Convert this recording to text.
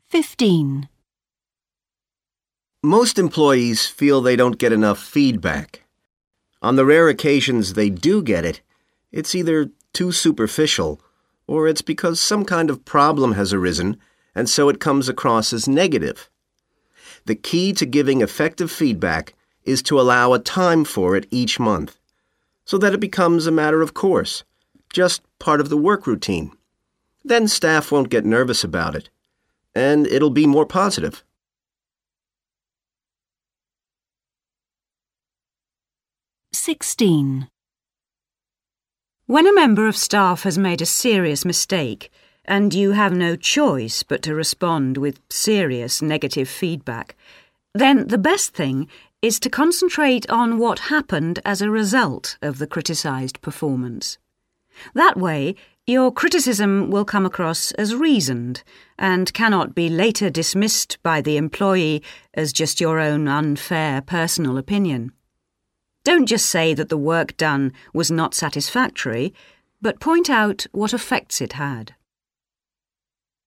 15. Most employees feel they don't get enough feedback. On the rare occasions they do get it, it's either too superficial or it's because some kind of problem has arisen and so it comes across as negative. The key to giving effective feedback is to allow a time for it each month, so that it becomes a matter of course, just part of the work routine. Then staff won't get nervous about it, and it'll be more positive. Sixteen. When a member of staff has made a serious mistake, and you have no choice but to respond with serious negative feedback, then the best thing is to concentrate on what happened as a result of the criticised performance. That way, your criticism will come across as reasoned and cannot be later dismissed by the employee as just your own unfair personal opinion. Don't just say that the work done was not satisfactory, but point out what effects it had.